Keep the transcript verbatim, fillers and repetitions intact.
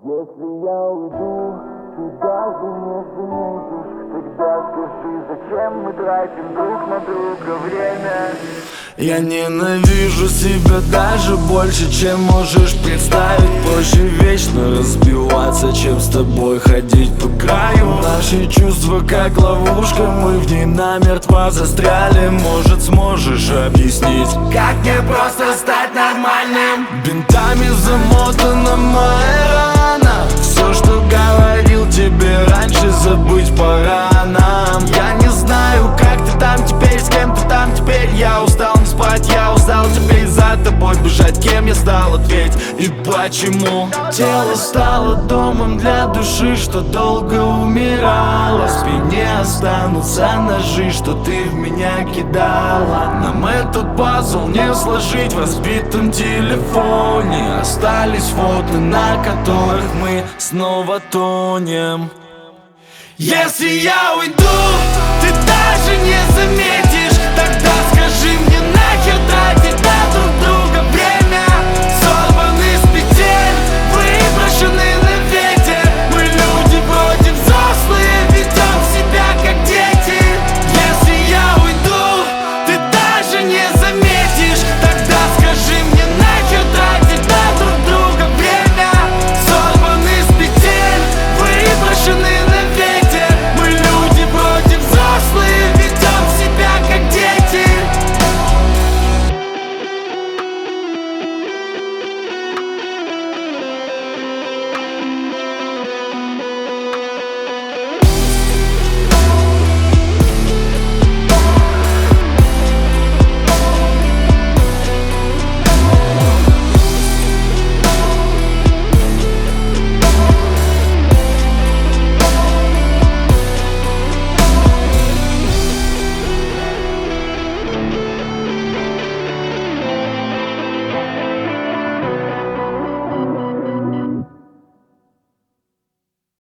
Если я уйду, ты даже не заметишь. Тогда скажи, зачем мы тратим друг на друга время? Я ненавижу себя даже больше, чем можешь представить. Проще вечно разбиваться, чем с тобой ходить по краю. Наши чувства как ловушка, мы в ней намертво застряли. Может, сможешь объяснить, как мне просто стать нормальным? Бинтами замотана моя рана. Все, что говорил тебе раньше, забыть пора нам. Я не знаю, как ты там теперь, с кем ты там теперь. Я устал не спать, я устал теперь за тобой бежать. Кем я стал, ответь, и почему? Тело стало домом для души, что долго умирала. В спине останутся ножи, что ты в меня кидала. Нам этот пазл не сложить в разбитом телефоне. Остались фото, на которых мы снова тонем. Если я уйду, ты даже не заметишь. Тогда скажи мне, нахер тратить на других.